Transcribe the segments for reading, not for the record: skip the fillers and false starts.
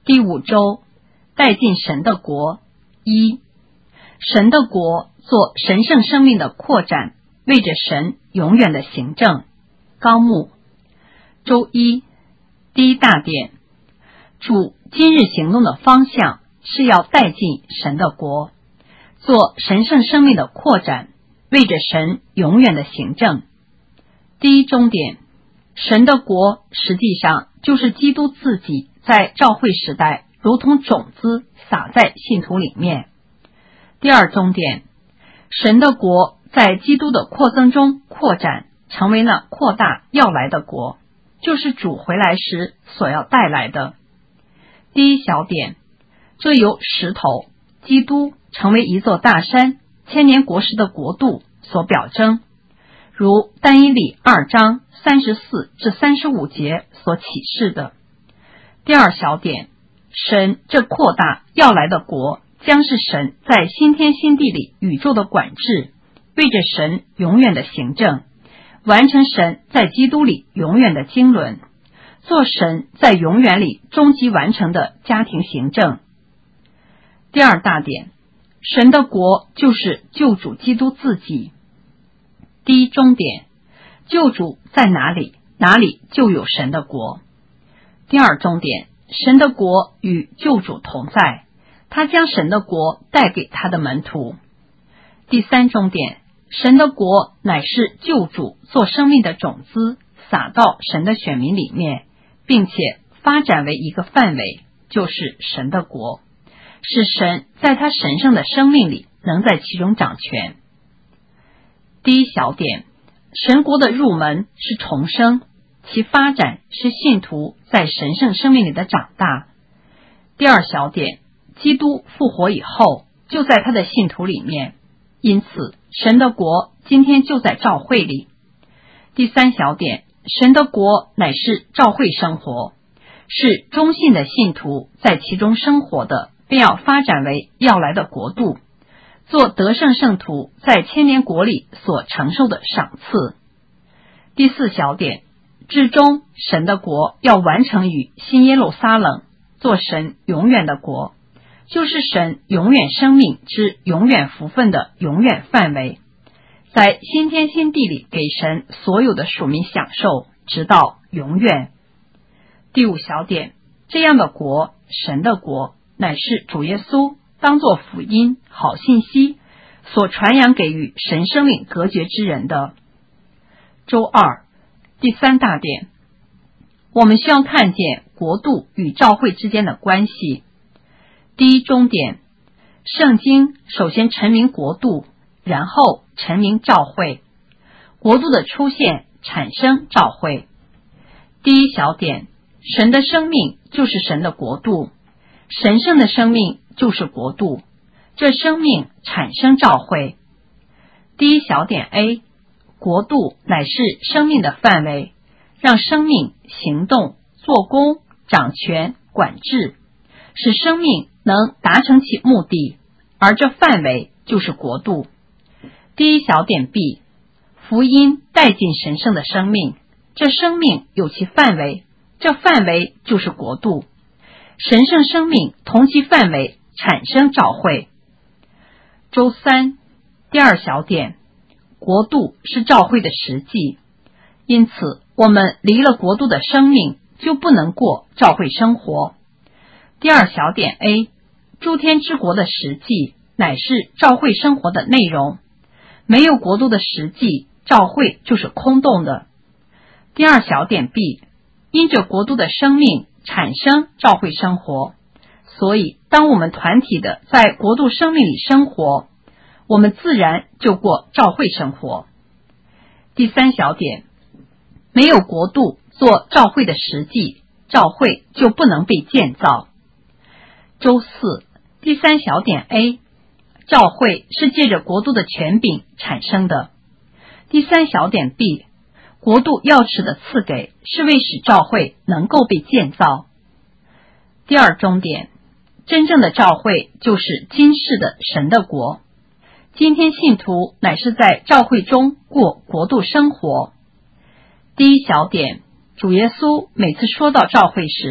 第5周，带进神的国。一、神的国做神圣生命的扩展，为着神永远的行政。纲目。周一，第一大点，主今日行动的方向是要带进神的国，做神圣生命的扩展，为着神永远的行政。第一中点，神的国实际上就是基督自己在召会时代如同种子撒在信徒里面。第二中点，神的国在基督的扩增中扩展，成为那扩大要来的国，就是主回来时所要带来的。第一小点，这由石头基督成为一座大山，千年国时的国度所表征，如但以理2章34至35节所启示的。第二小点，神这扩大要来的国将是神在新天新地里宇宙的管制，为着神永远的行政，完成神在基督里永远的经纶，做神在永远里终极完成的家庭行政。第二大点，神的国就是救主基督自己。第一中点，救主在哪里，哪里就有神的国。第二中点，神的国与救主同在，他将神的国带给他的门徒。第三中点，神的国乃是救主做生命的种子撒到神的选民里面，并且发展为一个范围，就是神的国，使神在他神圣的生命里能在其中掌权。第一小点，神国的入门是重生，其发展是信徒在神圣生命里的长大。第二小点，基督复活以后就在他的信徒里面，因此神的国今天就在召会里。第三小点，神的国乃是召会生活，是忠信的信徒在其中生活的，便要发展为要来的国度，做得胜圣徒在千年国里所承受的赏赐。第四小点，至终神的国要完成于新耶路撒冷，做神永远的国，就是神永远生命之永远福分的永远范围，在新天新地里给神所有的属民享受，直到永远。第五小点，这样的国，神的国，乃是主耶稣当作福音好信息所传扬给予神生命隔绝之人的。周二，第三大点，我们需要看见国度与召会之间的关系。第一中点，圣经首先陈明国度，然后陈明召会，国度的出现产生召会。第一小点，神的生命就是神的国度，神圣的生命就是国度，这生命产生召会。第一小点 A， 国度乃是生命的范围，让生命行动、做工、掌权、管制，使生命能达成其目的，而这范围就是国度。第一小点 B， 福音带进神圣的生命，这生命有其范围，这范围就是国度，神圣生命同其范围产生召会。周三，第二小点，国度是召会的实际，因此我们离了国度的生命，就不能过召会生活。第二小点 A， 诸天之国的实际乃是召会生活的内容，没有国度的实际，召会就是空洞的。第二小点 B， 因着国度的生命产生召会生活，所以当我们团体的在国度生命里生活，我们自然就过召会生活。第三小点，没有国度做召会的实际，召会就不能被建造。周四，第三小点 A， 召会是借着国度的权柄产生的。第三小点 B， 国度钥匙的赐给是为使召会能够被建造。第二中点，真正的召会就是今世的神的国，今天信徒乃是在召会中过国度生活。第一小点，主耶稣每次说到召会时，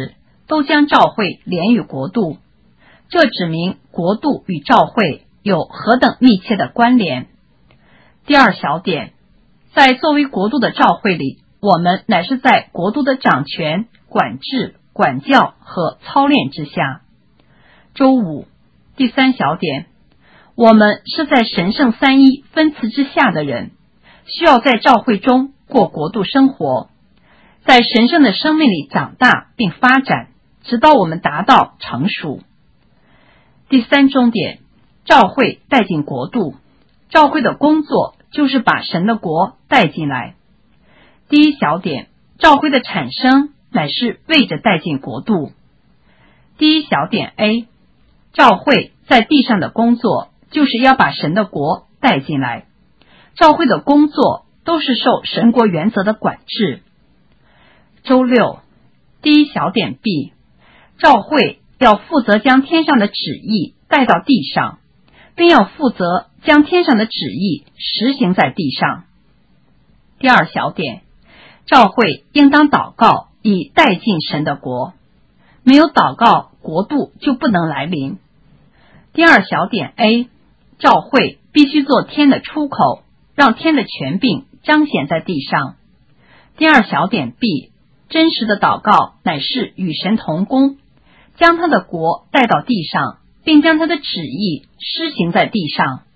都将召会连于国度，这指明国度与召会有何等密切的关联。第二小点，在作为国度的召会里，我们乃是在国度的掌权、管制、管教和操练之下。周五，第三小点，我们是在神圣三一分赐之下的人，需要在召会中过国度生活，在神圣的生命里长大并发展，直到我们达到成熟。第三中点，召会带进国度，召会的工作就是把神的国带进来。第一小点，召会的产生乃是为着带进国度。第一小点 A， 召会在地上的工作就是要把神的国带进来，召会的工作都是受神国原则的管制。周六，第一小点 B， 召会要负责将天上的旨意带到地上，并要负责将天上的旨意实行在地上。第二小点，召会应当祷告以带进神的国，没有祷告，国度就不能来临。第二小点 A， 召会必须做天的出口，让天的权柄彰显在地上。第二小点 B， 真实的祷告乃是与神同工，将他的国带到地上，并将他的旨意施行在地上。